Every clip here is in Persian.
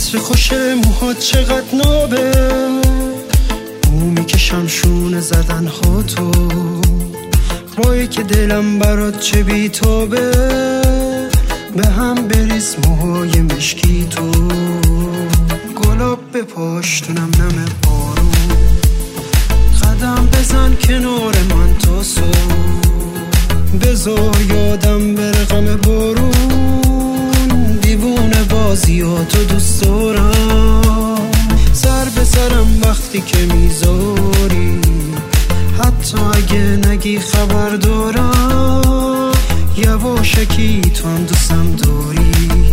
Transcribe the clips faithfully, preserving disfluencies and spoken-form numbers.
عطر خوش موهات چقدر نابه، بو میکشم شونه زدن ها تو، وای که دلم برات چه بیتابه، به هم بریز موهای مشکی تو، گلاب به پاشتونم نم بارون، قدم بزن کنار من تا صبح، بذار یادم بره غم بارون، دیوونه بازیاتو دوست دارم، سر به سرم وقتی که میذاری، حتی اگه نگی خبر دارم، یواشکی تو هم دوستم داری.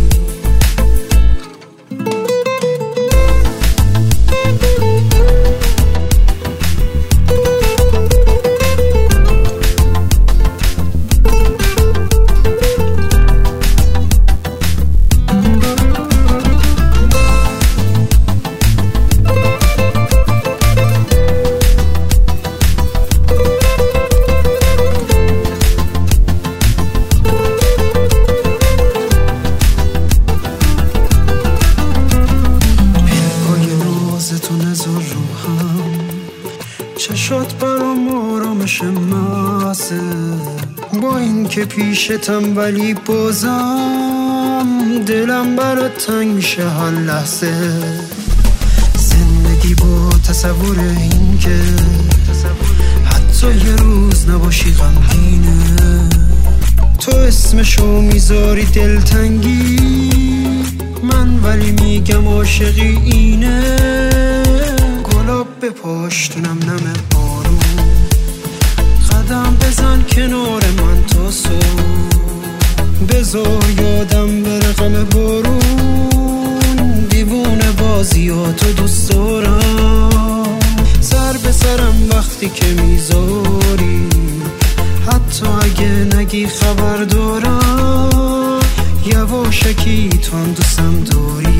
چشات برام آرامش محضه، با این که پیشتم ولی بازم دلم برات تنگ میشه هر لحظه، زندگی با تصور این که حتی یه روز نباشی غمگینه، تو اسمشو میذاری دلتنگی، من ولی میگم عاشقی اینه، گلاب به پاشتونم نم بارون، قدم بزن کنار من تا صبح، بذار یادم بره غم بارون، دیوونه بازیاتو دوست دارم، سر به سرم وقتی که میذاری، حتی اگه نگی خبر دارم، یواشکی تو هم دوستم داری.